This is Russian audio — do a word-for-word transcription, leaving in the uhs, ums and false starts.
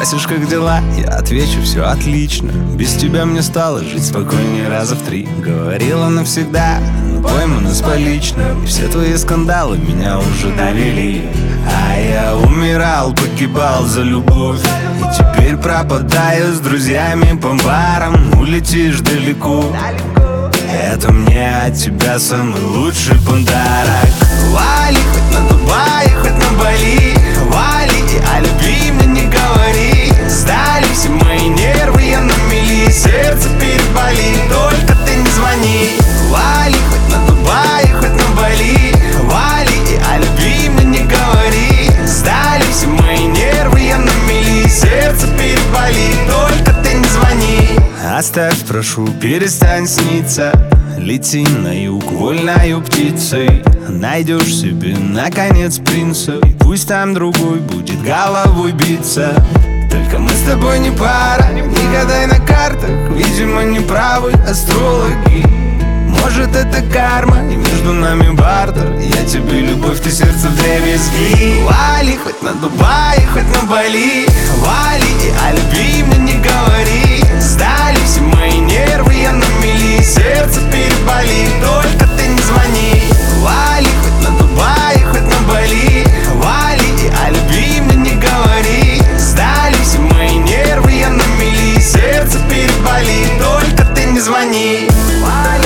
Спросишь, как дела, я отвечу, все отлично. Без тебя мне стало жить спокойнее раза в три. Говорила навсегда, но поймана с поличным. И все твои скандалы меня уже довели. А я умирал, погибал за любовь. И теперь пропадаю с друзьями по барам. Улетишь далеко, это мне от тебя самый лучший подарок. Вали, хоть на Дубае, хоть на Бали. Вали, и о любви мне не говори. Сдали все мои нервы, я на мели. Сердце переболит, только ты не звони. Вали, хоть на Дубае, хоть на Бали. Вали, и о любви мне не говори. Сдали все мои нервы, я на мели. Сердце переболит, только ты не звони. Оставь, прошу, перестань сниться. Лети на юг вольною птицей. Найдешь себе, наконец, принца. И пусть там другой будет головой биться. Только мы с тобой не пара, не гадай на картах. Видимо, не правы астрологи. Может, это карма, и между нами бартер. Я тебе любовь, ты сердце вдребезги. Вали, хоть на Дубае, хоть на Бали. Вали, и о любви мне не говори. Сдали все мои нервы, я на мели. Сердце переболит, только ты не звони. Вали, хоть на Дубае, хоть на Бали. Вали, и о любви мне не говори. Сдали все мои нервы, я на мели. Сердце переболит, только ты не звони. Вали.